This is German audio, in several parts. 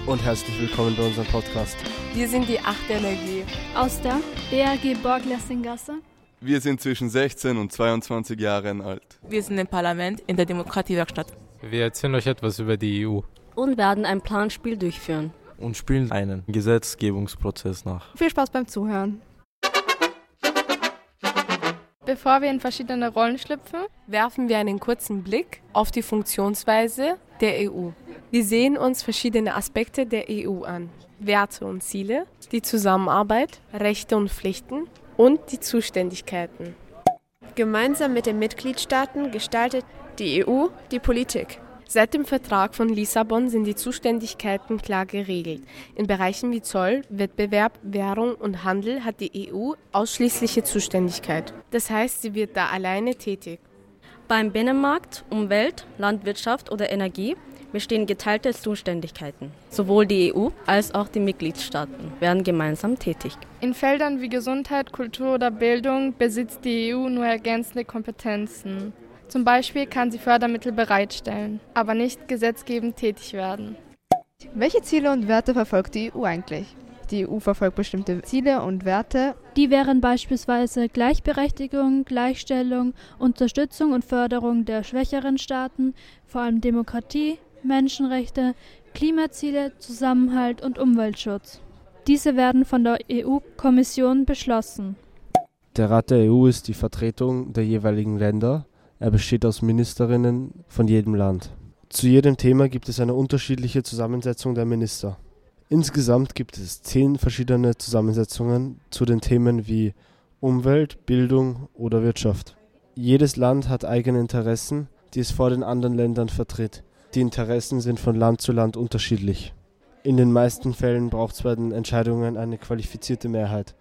und herzlich willkommen bei unserem Podcast. Wir sind die 8. Energie aus der BRG Borglessinggasse. Wir sind zwischen 16 und 22 Jahren alt. Wir sind im Parlament in der Demokratiewerkstatt. Wir erzählen euch etwas über die EU. Und werden ein Planspiel durchführen. Und spielen einen Gesetzgebungsprozess nach. Viel Spaß beim Zuhören. Bevor wir in verschiedene Rollen schlüpfen, werfen wir einen kurzen Blick auf die Funktionsweise der EU. Wir sehen uns verschiedene Aspekte der EU an. Werte und Ziele, die Zusammenarbeit, Rechte und Pflichten und die Zuständigkeiten. Gemeinsam mit den Mitgliedstaaten gestaltet die EU die Politik. Seit dem Vertrag von Lissabon sind die Zuständigkeiten klar geregelt. In Bereichen wie Zoll, Wettbewerb, Währung und Handel hat die EU ausschließliche Zuständigkeit. Das heißt, sie wird da alleine tätig. Beim Binnenmarkt, Umwelt, Landwirtschaft oder Energie bestehen geteilte Zuständigkeiten. Sowohl die EU als auch die Mitgliedstaaten werden gemeinsam tätig. In Feldern wie Gesundheit, Kultur oder Bildung besitzt die EU nur ergänzende Kompetenzen. Zum Beispiel kann sie Fördermittel bereitstellen, aber nicht gesetzgebend tätig werden. Welche Ziele und Werte verfolgt die EU eigentlich? Die EU verfolgt bestimmte Ziele und Werte. Die wären beispielsweise Gleichberechtigung, Gleichstellung, Unterstützung und Förderung der schwächeren Staaten, vor allem Demokratie, Menschenrechte, Klimaziele, Zusammenhalt und Umweltschutz. Diese werden von der EU-Kommission beschlossen. Der Rat der EU ist die Vertretung der jeweiligen Länder. Er besteht aus Ministerinnen von jedem Land. Zu jedem Thema gibt es eine unterschiedliche Zusammensetzung der Minister. Insgesamt gibt es 10 verschiedene Zusammensetzungen zu den Themen wie Umwelt, Bildung oder Wirtschaft. Jedes Land hat eigene Interessen, die es vor den anderen Ländern vertritt. Die Interessen sind von Land zu Land unterschiedlich. In den meisten Fällen braucht es bei den Entscheidungen eine qualifizierte Mehrheit.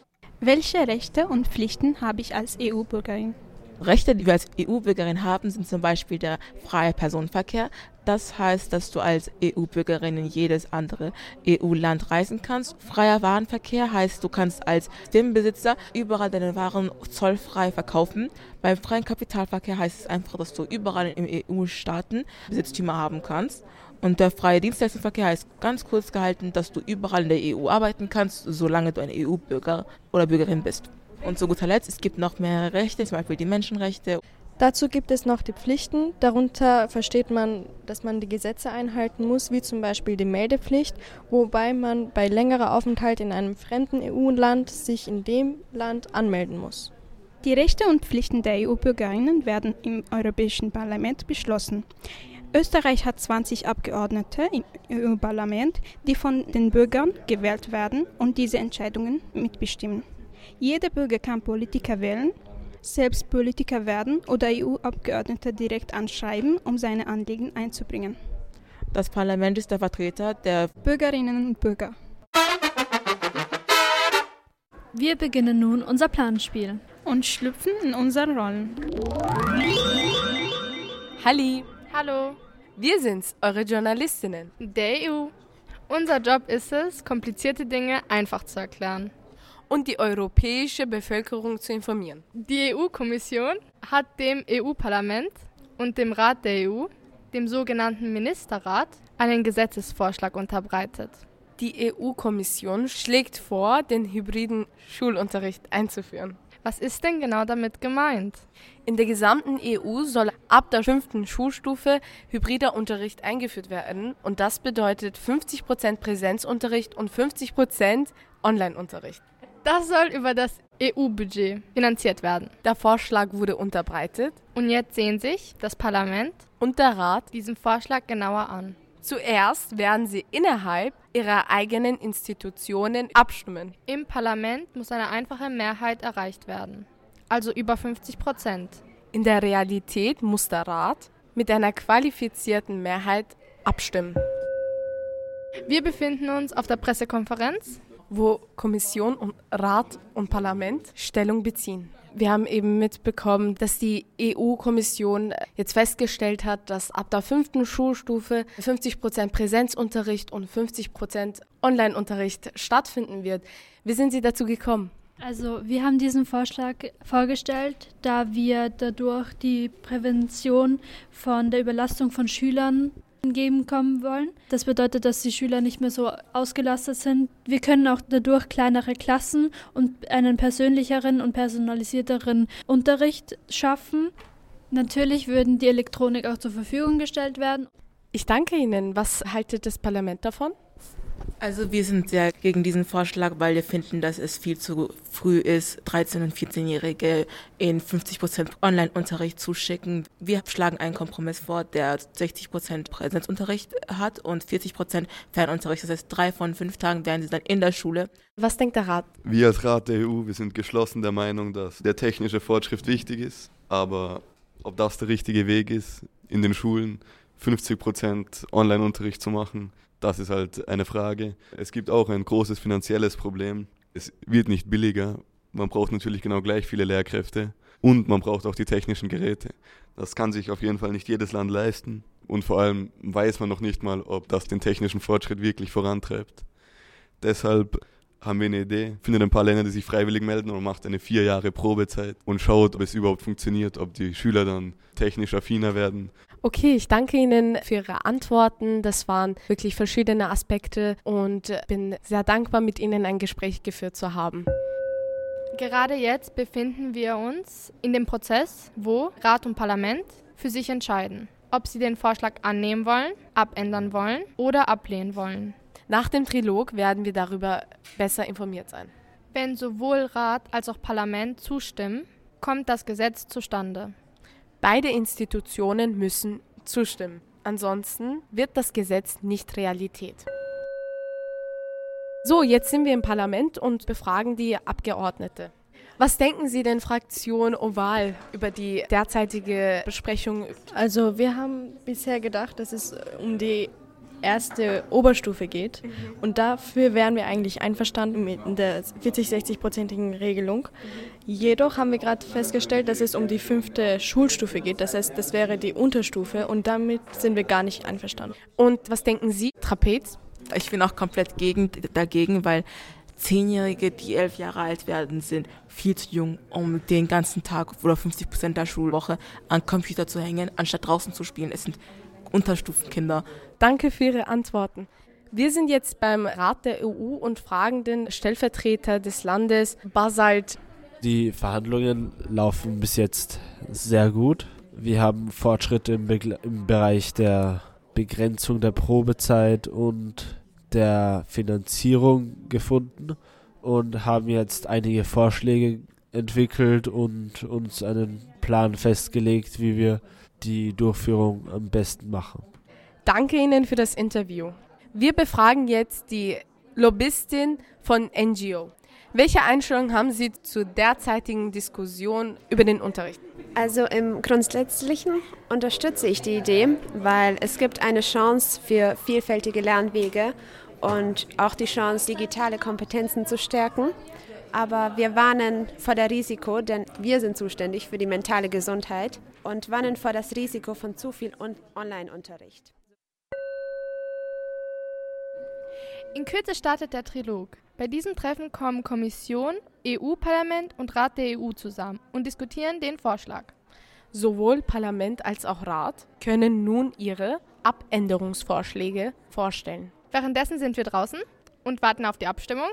Welche Rechte und Pflichten habe ich als EU-Bürgerin? Rechte, die wir als EU-Bürgerin haben, sind zum Beispiel der freie Personenverkehr. Das heißt, dass du als EU-Bürgerin in jedes andere EU-Land reisen kannst. Freier Warenverkehr heißt, du kannst als Firmenbesitzer überall deine Waren zollfrei verkaufen. Beim freien Kapitalverkehr heißt es einfach, dass du überall in EU-Staaten Besitztümer haben kannst. Und der freie Dienstleistungsverkehr heißt ganz kurz gehalten, dass du überall in der EU arbeiten kannst, solange du ein EU-Bürger oder Bürgerin bist. Und zu guter Letzt, es gibt noch mehrere Rechte, zum Beispiel die Menschenrechte. Dazu gibt es noch die Pflichten. Darunter versteht man, dass man die Gesetze einhalten muss, wie zum Beispiel die Meldepflicht, wobei man bei längerer Aufenthalt in einem fremden EU-Land sich in dem Land anmelden muss. Die Rechte und Pflichten der EU-Bürgerinnen werden im Europäischen Parlament beschlossen. Österreich hat 20 Abgeordnete im EU-Parlament, die von den Bürgern gewählt werden und diese Entscheidungen mitbestimmen. Jeder Bürger kann Politiker wählen, selbst Politiker werden oder EU-Abgeordnete direkt anschreiben, um seine Anliegen einzubringen. Das Parlament ist der Vertreter der Bürgerinnen und Bürger. Wir beginnen nun unser Planspiel und schlüpfen in unsere Rollen. Halli! Hallo! Wir sind's, eure Journalistinnen der EU. Unser Job ist es, komplizierte Dinge einfach zu erklären und die europäische Bevölkerung zu informieren. Die EU-Kommission hat dem EU-Parlament und dem Rat der EU, dem sogenannten Ministerrat, einen Gesetzesvorschlag unterbreitet. Die EU-Kommission schlägt vor, den hybriden Schulunterricht einzuführen. Was ist denn genau damit gemeint? In der gesamten EU soll ab der 5. Schulstufe hybrider Unterricht eingeführt werden und das bedeutet 50% Präsenzunterricht und 50% Online-Unterricht. Das soll über das EU-Budget finanziert werden. Der Vorschlag wurde unterbreitet und jetzt sehen sich das Parlament und der Rat diesen Vorschlag genauer an. Zuerst werden sie innerhalb ihrer eigenen Institutionen abstimmen. Im Parlament muss eine einfache Mehrheit erreicht werden, also über 50%. In der Realität muss der Rat mit einer qualifizierten Mehrheit abstimmen. Wir befinden uns auf der Pressekonferenz, wo Kommission und Rat und Parlament Stellung beziehen. Wir haben eben mitbekommen, dass die EU-Kommission jetzt festgestellt hat, dass ab der 5. Schulstufe 50% Präsenzunterricht und 50% Online-Unterricht stattfinden wird. Wie sind Sie dazu gekommen? Also wir haben diesen Vorschlag vorgestellt, da wir dadurch die Prävention von der Überlastung von Schülern entgegenkommen wollen. Das bedeutet, dass die Schüler nicht mehr so ausgelastet sind. Wir können auch dadurch kleinere Klassen und einen persönlicheren und personalisierteren Unterricht schaffen. Natürlich würden die Elektronik auch zur Verfügung gestellt werden. Ich danke Ihnen. Was haltet das Parlament davon? Also wir sind sehr gegen diesen Vorschlag, weil wir finden, dass es viel zu früh ist, 13- und 14-Jährige in 50% Online-Unterricht zu schicken. Wir schlagen einen Kompromiss vor, der 60% Präsenzunterricht hat und 40% Fernunterricht. Das heißt, 3 von 5 Tagen wären sie dann in der Schule. Was denkt der Rat? Wir als Rat der EU, wir sind geschlossen der Meinung, dass der technische Fortschritt wichtig ist, aber ob das der richtige Weg ist, in den Schulen 50% Online-Unterricht zu machen, das ist halt eine Frage. Es gibt auch ein großes finanzielles Problem. Es wird nicht billiger. Man braucht natürlich genau gleich viele Lehrkräfte und man braucht auch die technischen Geräte. Das kann sich auf jeden Fall nicht jedes Land leisten. Und vor allem weiß man noch nicht mal, ob das den technischen Fortschritt wirklich vorantreibt. Deshalb haben wir eine Idee, findet ein paar Länder, die sich freiwillig melden und macht eine 4 Jahre Probezeit und schaut, ob es überhaupt funktioniert, ob die Schüler dann technisch affiner werden. Okay, ich danke Ihnen für Ihre Antworten. Das waren wirklich verschiedene Aspekte und bin sehr dankbar, mit Ihnen ein Gespräch geführt zu haben. Gerade jetzt befinden wir uns in dem Prozess, wo Rat und Parlament für sich entscheiden, ob sie den Vorschlag annehmen wollen, abändern wollen oder ablehnen wollen. Nach dem Trilog werden wir darüber besser informiert sein. Wenn sowohl Rat als auch Parlament zustimmen, kommt das Gesetz zustande. Beide Institutionen müssen zustimmen. Ansonsten wird das Gesetz nicht Realität. So, jetzt sind wir im Parlament und befragen die Abgeordnete. Was denken Sie denn, Fraktion Oval, über die derzeitige Besprechung? Also wir haben bisher gedacht, dass es um die erste Oberstufe geht und dafür wären wir eigentlich einverstanden mit der 40-60-prozentigen Regelung. Jedoch haben wir gerade festgestellt, dass es um die 5. Schulstufe geht, das heißt, das wäre die Unterstufe und damit sind wir gar nicht einverstanden. Und was denken Sie, Trapez? Ich bin auch komplett dagegen, weil 10-Jährige, die 11 Jahre alt werden, sind viel zu jung, um den ganzen Tag oder 50% der Schulwoche an Computer zu hängen, anstatt draußen zu spielen. Es sind Unterstufenkinder. Danke für Ihre Antworten. Wir sind jetzt beim Rat der EU und fragen den Stellvertreter des Landes Basalt. Die Verhandlungen laufen bis jetzt sehr gut. Wir haben Fortschritte im Bereich der Begrenzung der Probezeit und der Finanzierung gefunden und haben jetzt einige Vorschläge entwickelt und uns einen Plan festgelegt, wie wir die Durchführung am besten machen. Danke Ihnen für das Interview. Wir befragen jetzt die Lobbystin von NGO. Welche Einstellung haben Sie zur derzeitigen Diskussion über den Unterricht? Also im Grundsätzlichen unterstütze ich die Idee, weil es gibt eine Chance für vielfältige Lernwege und auch die Chance, digitale Kompetenzen zu stärken. Aber wir warnen vor dem Risiko, denn wir sind zuständig für die mentale Gesundheit und warnen vor das Risiko von zu viel Online-Unterricht. In Kürze startet der Trilog. Bei diesem Treffen kommen Kommission, EU-Parlament und Rat der EU zusammen und diskutieren den Vorschlag. Sowohl Parlament als auch Rat können nun ihre Abänderungsvorschläge vorstellen. Währenddessen sind wir draußen und warten auf die Abstimmung.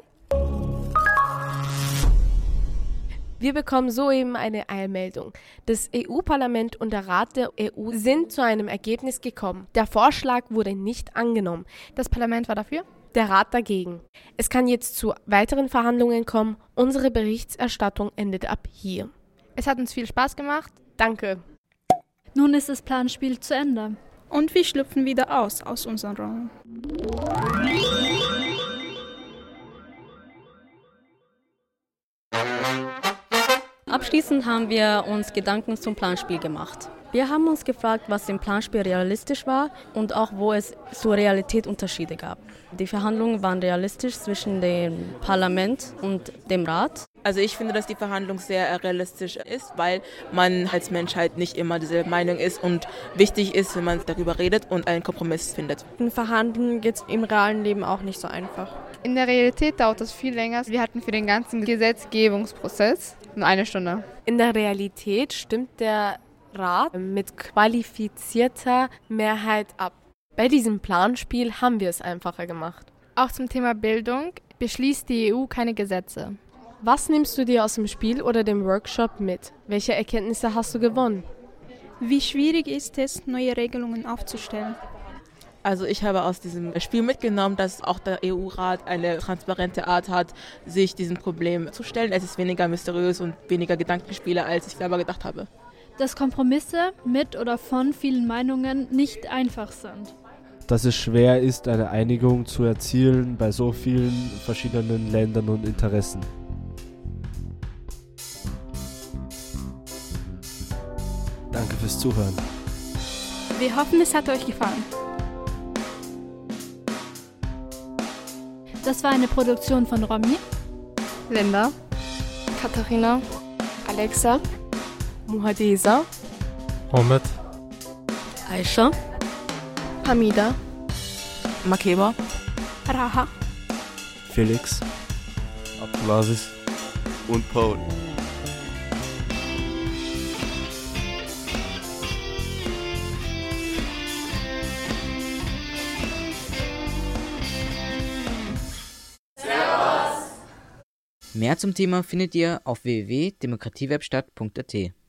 Wir bekommen soeben eine Eilmeldung. Das EU-Parlament und der Rat der EU sind zu einem Ergebnis gekommen. Der Vorschlag wurde nicht angenommen. Das Parlament war dafür? Der Rat dagegen. Es kann jetzt zu weiteren Verhandlungen kommen. Unsere Berichterstattung endet ab hier. Es hat uns viel Spaß gemacht. Danke. Nun ist das Planspiel zu Ende. Und wir schlüpfen wieder aus unserem Raum. Abschließend haben wir uns Gedanken zum Planspiel gemacht. Wir haben uns gefragt, was im Planspiel realistisch war und auch wo es zur Realität Unterschiede gab. Die Verhandlungen waren realistisch zwischen dem Parlament und dem Rat. Also ich finde, dass die Verhandlung sehr realistisch ist, weil man als Menschheit nicht immer dieselbe Meinung ist und wichtig ist, wenn man darüber redet und einen Kompromiss findet. In Verhandeln geht es im realen Leben auch nicht so einfach. In der Realität dauert das viel länger. Wir hatten für den ganzen Gesetzgebungsprozess nur 1 Stunde. In der Realität stimmt der Rat mit qualifizierter Mehrheit ab. Bei diesem Planspiel haben wir es einfacher gemacht. Auch zum Thema Bildung beschließt die EU keine Gesetze. Was nimmst du dir aus dem Spiel oder dem Workshop mit? Welche Erkenntnisse hast du gewonnen? Wie schwierig ist es, neue Regelungen aufzustellen? Also ich habe aus diesem Spiel mitgenommen, dass auch der EU-Rat eine transparente Art hat, sich diesem Problem zu stellen. Es ist weniger mysteriös und weniger Gedankenspiele, als ich selber gedacht habe. Dass Kompromisse mit oder von vielen Meinungen nicht einfach sind. Dass es schwer ist, eine Einigung zu erzielen bei so vielen verschiedenen Ländern und Interessen. Danke fürs Zuhören. Wir hoffen, es hat euch gefallen. Das war eine Produktion von Romy, Linda, Katharina, Alexa, Muhadeza, Mohamed, Aisha, Hamida, Makeba, Raha. Felix, Abdulaziz Und Paul. Mehr zum Thema findet ihr auf www.demokratiewerkstatt.at.